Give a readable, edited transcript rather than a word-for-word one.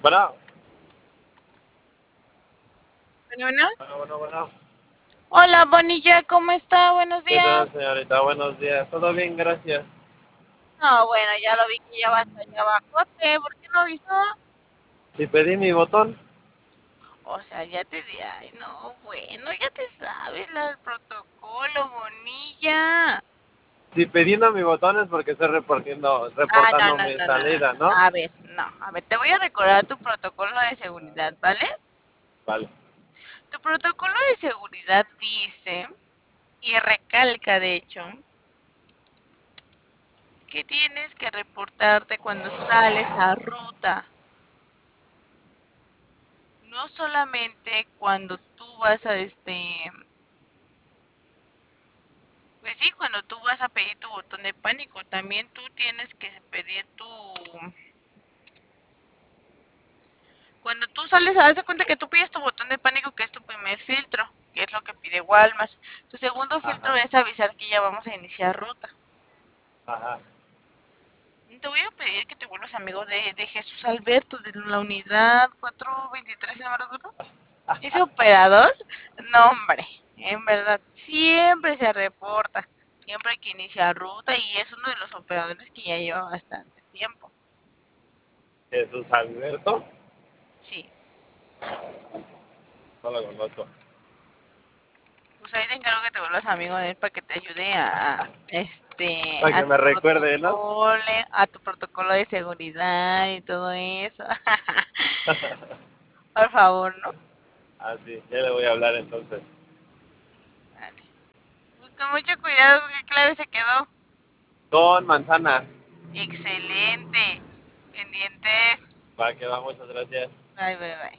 Bueno, Bueno, bueno. bueno. Hola, Bonilla, ¿cómo está? Buenos ¿Qué tal, días. señorita? Buenos días. Todo bien, gracias. No, bueno, ya lo vi que ya va hasta allá abajo. ¿Por qué no avisó? Si pedí mi botón, O sea, ya te di, ay, no, bueno, ya te sabes el protocolo, Bonilla. si pedí no mi botón es porque estoy No, reportando no, mi no, no, no, salida, no. ¿no? A ver, no, a ver, te voy a recordar tu protocolo de seguridad, ¿vale? Vale. Tu protocolo de seguridad dice, y recalca de hecho, que tienes que reportarte cuando sales a ruta. No solamente cuando tú vas a pues sí, cuando tú vas a pedir tu botón de pánico, también tú tienes que pedir cuando tú sales a darse cuenta que tú pides tu botón de pánico, que es tu primer filtro, que es lo que pide Walmart. Tu segundo filtro Ajá, es avisar que ya vamos a iniciar ruta. ajá. Te voy a pedir que te vuelvas amigo de Jesús Alberto de la unidad 423, si no me recuerdo. Ese operador, no hombre, en verdad, siempre se reporta, siempre hay que iniciar ruta y es uno de los operadores que ya lleva bastante tiempo. Jesús Alberto, Sí, no lo conozco. pues ahí te encargo que te vuelvas amigo de él para que te ayude Para a que tu me recuerde, ¿no? a tu protocolo de seguridad y todo eso. Por favor, ¿no? Ah, sí, ya le voy a hablar entonces. Vale. Pues con mucho cuidado, ¿qué clave se quedó? Con manzana. Excelente. Pendientes. Va, que va, muchas gracias. Bye, bye, bye.